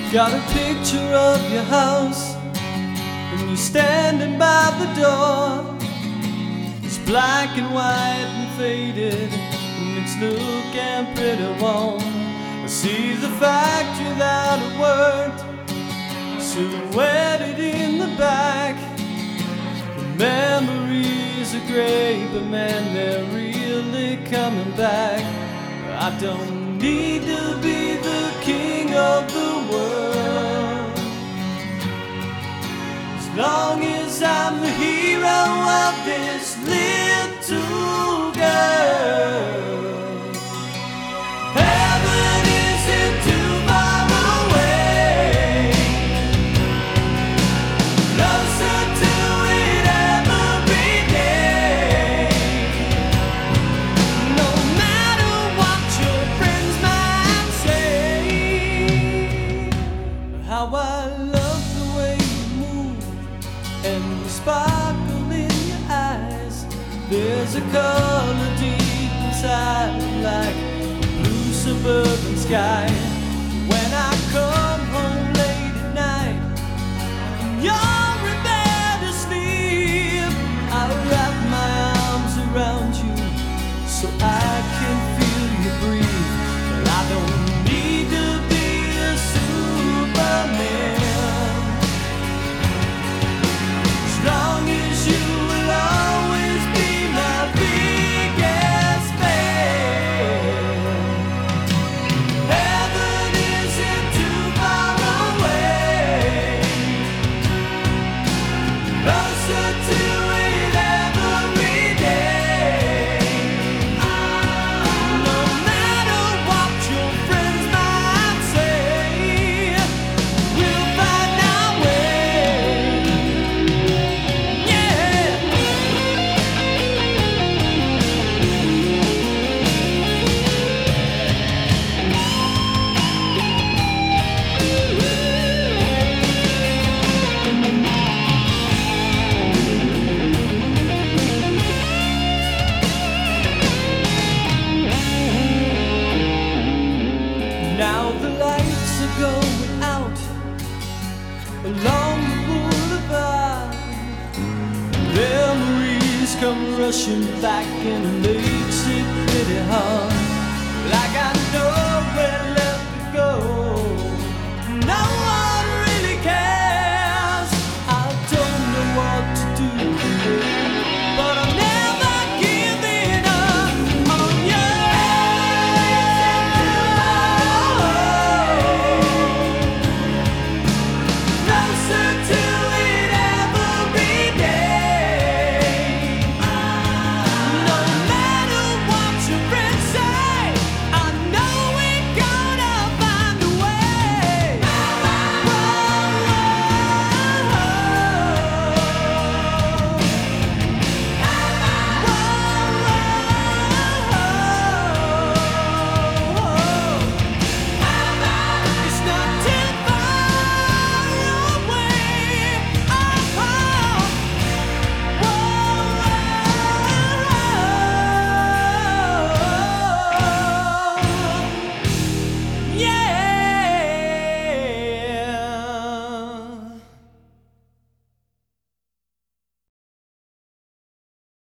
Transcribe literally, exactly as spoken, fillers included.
Got a picture of your house, and you're standing by the door. It's black and white and faded, and it's looking pretty warm. I see the factory that it worked, silhouetted in the back. The memories are great, but man, they're really coming back. I don't need to be the king of the world, as long as I'm the hero of this little girl. Heaven isn't too far away, closer to it every day. No matter what your friends might say, how I love the way you move and the sparkle in your eyes. There's a color deep inside, like a blue suburban sky. When I come home late at night and you're in bed asleep, I wrap my arms around you so I can feel you breathe. But I don't need to be a Superman, as long as you will always be my biggest fan. Heaven isn't too far away, closer to it every day. No matter what your friends might say, we'll find our way. Yeah. Now the lights are going out along the boulevard. Memories come rushing back and it makes it pretty hard.